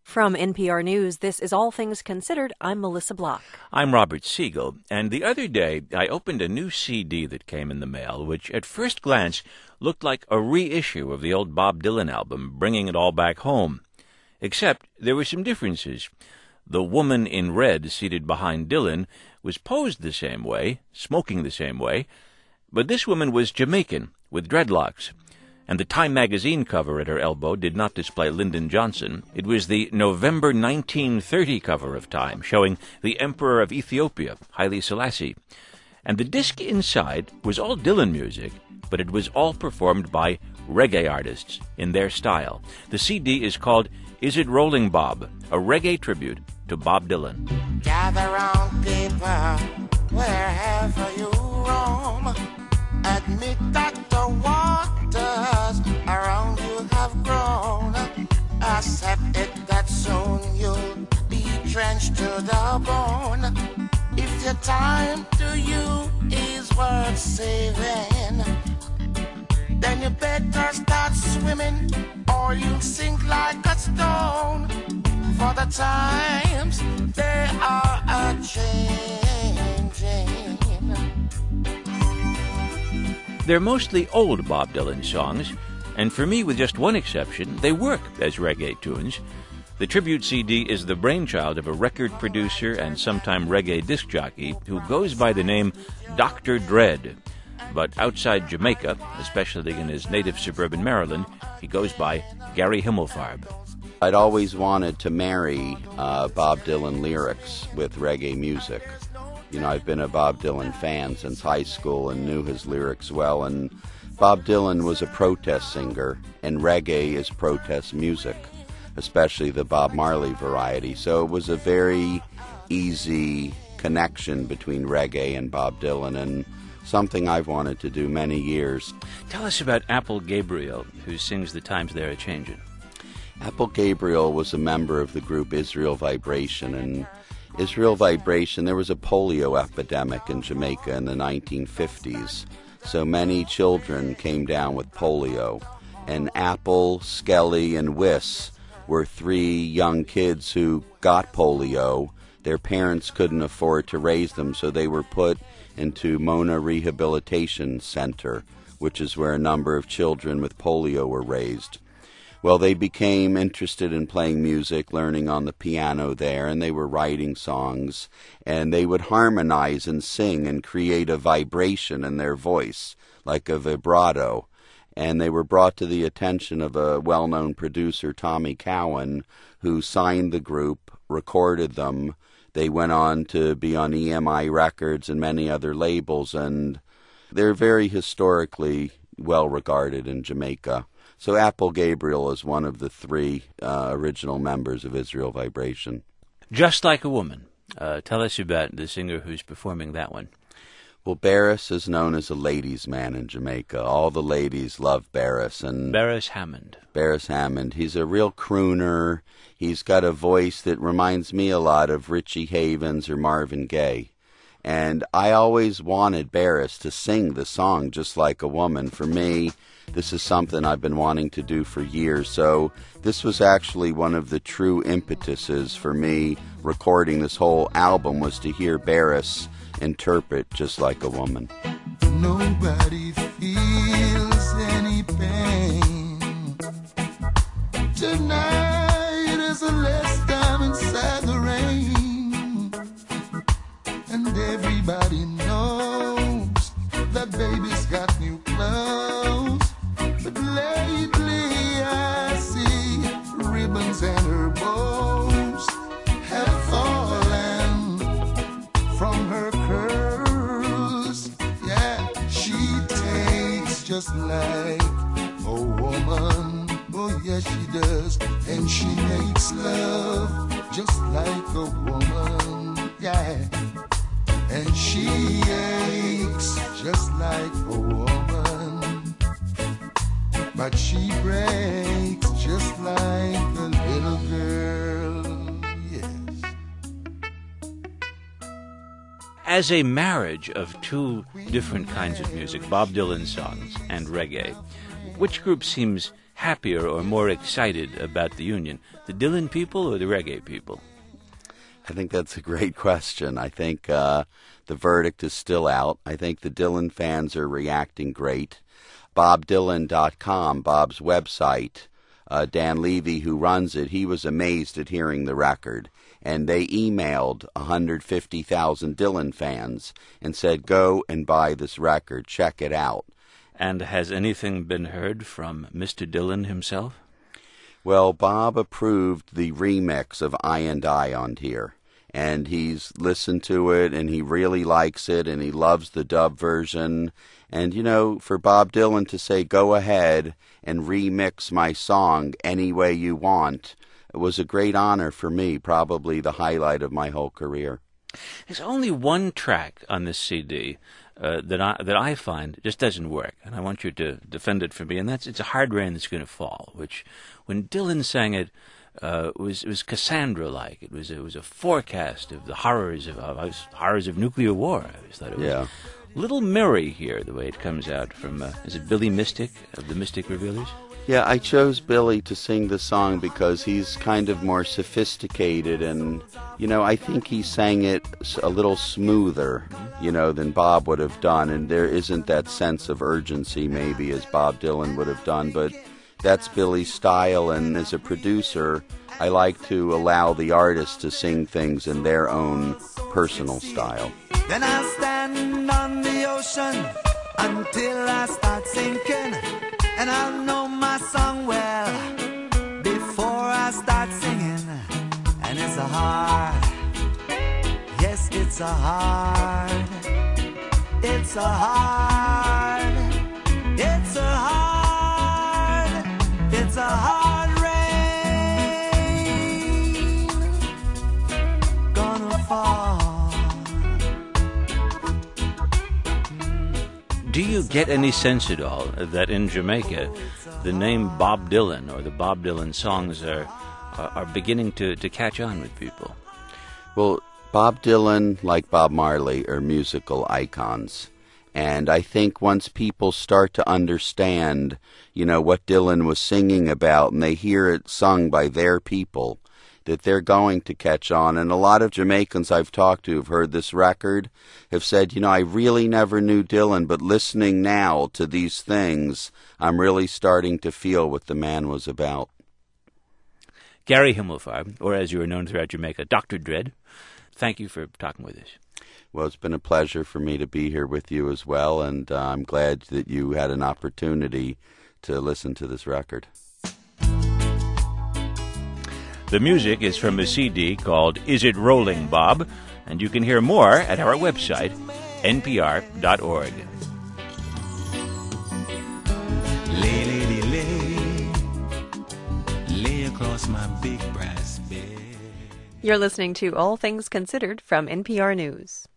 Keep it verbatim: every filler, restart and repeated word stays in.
From N P R News, this is All Things Considered. I'm Melissa Block. I'm Robert Siegel, and the other day I opened a new C D that came in the mail, which at first glance looked like a reissue of the old Bob Dylan album, Bringing It All Back Home. Except there were some differences. The woman in red seated behind Dylan was posed the same way, smoking the same way, but this woman was Jamaican, with dreadlocks. And the Time magazine cover at her elbow did not display Lyndon Johnson. It was the November nineteen thirty cover of Time, showing the Emperor of Ethiopia, Haile Selassie. And the disc inside was all Dylan music, but it was all performed by reggae artists in their style. The C D is called Is It Rolling Bob?, a reggae tribute to Bob Dylan. Gather round, people, wherever you roam. Admit that the waters around you have grown. Accept it that soon you'll be drenched to the bone. If your time to you is worth saving, then you better start swimming or you'll sink like a stone. For the times, they are a-changing. They're mostly old Bob Dylan songs, and for me, with just one exception, they work as reggae tunes. The tribute C D is the brainchild of a record producer and sometime reggae disc jockey who goes by the name Doctor Dread. But outside Jamaica, especially in his native suburban Maryland, he goes by Gary Himmelfarb. I'd always wanted to marry uh, Bob Dylan lyrics with reggae music. You know, I've been a Bob Dylan fan since high school and knew his lyrics well. And Bob Dylan was a protest singer, and reggae is protest music, especially the Bob Marley variety. So it was a very easy connection between reggae and Bob Dylan, and something I've wanted to do many years. Tell us about Apple Gabriel, who sings The Times They're A-Changin'. Apple Gabriel was a member of the group Israel Vibration, and Israel Vibration, there was a polio epidemic in Jamaica in the nineteen fifties. So many children came down with polio. And Apple, Skelly, and Wiss were three young kids who got polio. Their parents couldn't afford to raise them, so they were put into Mona Rehabilitation Center, which is where a number of children with polio were raised. Well, they became interested in playing music, learning on the piano there, and they were writing songs, and they would harmonize and sing and create a vibration in their voice, like a vibrato. And they were brought to the attention of a well-known producer, Tommy Cowan, who signed the group, recorded them. They went on to be on E M I Records and many other labels, and they're very historically well-regarded in Jamaica. So Apple Gabriel is one of the three uh, original members of Israel Vibration. Just Like a Woman. Uh, tell us about the singer who's performing that one. Well, Barris is known as a ladies' man in Jamaica. All the ladies love Barris. And Barris Hammond. Barris Hammond. He's a real crooner. He's got a voice that reminds me a lot of Richie Havens or Marvin Gaye. And I always wanted Barris to sing the song Just Like a Woman. For me, this is something I've been wanting to do for years. So this was actually one of the true impetuses for me recording this whole album, was to hear Barris interpret Just Like a Woman. Nobody feels any pain. Tonight is a last time inside the rain. And everybody knows that baby's got new clothes. But lately I see ribbons and her bows have fallen from her curls. Yeah, she takes just like a woman. Oh yes, she does. And she makes love just like a woman. Yeah. And she aches just like a woman, but she breaks just like a little girl, yes. As a marriage of two different kinds of music, Bob Dylan songs and reggae, which group seems happier or more excited about the union, the Dylan people or the reggae people? I think that's a great question. I think uh, the verdict is still out. I think the Dylan fans are reacting great. Bob Dylan dot com, Bob's website, uh, Dan Levy, who runs it, he was amazed at hearing the record. And they emailed one hundred fifty thousand Dylan fans and said, go and buy this record, check it out. And has anything been heard from Mister Dylan himself? Well, Bob approved the remix of I and I on here, and he's listened to it, and he really likes it, and he loves the dub version. And, you know, for Bob Dylan to say, go ahead and remix my song any way you want, it was a great honor for me, probably the highlight of my whole career. There's only one track on this C D uh, that I that I find just doesn't work, and I want you to defend it for me, and that's It's a Hard Rain That's Gonna Fall, which, when Dylan sang it, uh, was it was Cassandra-like. It was it was a forecast of the horrors of, of horrors of nuclear war. I always thought it was Yeah. Little Murray here, the way it comes out from, uh, is it Billy Mystic of the Mystic Revealers? Yeah, I chose Billy to sing the song because he's kind of more sophisticated, and, you know, I think he sang it a little smoother, you know, than Bob would have done, and there isn't that sense of urgency maybe as Bob Dylan would have done, but that's Billy's style, and as a producer, I like to allow the artists to sing things in their own personal style. Then I'll stand on the ocean until I start sinking, and I'll know my song well before I start singing. And it's a hard, yes, it's a hard, it's a hard, it's a hard, it's a hard rain gonna fall. Do you get any sense at all that in Jamaica, the name Bob Dylan or the Bob Dylan songs are are, are beginning to, to catch on with people? Well, Bob Dylan, like Bob Marley, are musical icons. And I think once people start to understand, you know, what Dylan was singing about, and they hear it sung by their people, that they're going to catch on. And a lot of Jamaicans I've talked to who've heard this record have said, you know, I really never knew Dylan, but listening now to these things, I'm really starting to feel what the man was about. Gary Himmelfarb, or as you are known throughout Jamaica, Doctor Dread, thank you for talking with us. Well, it's been a pleasure for me to be here with you as well, and uh, I'm glad that you had an opportunity to listen to this record. The music is from a C D called Is It Rolling, Bob? And you can hear more at our website, N P R dot org. Lay, lady, lay, lay across my big brass bed. You're listening to All Things Considered from N P R News.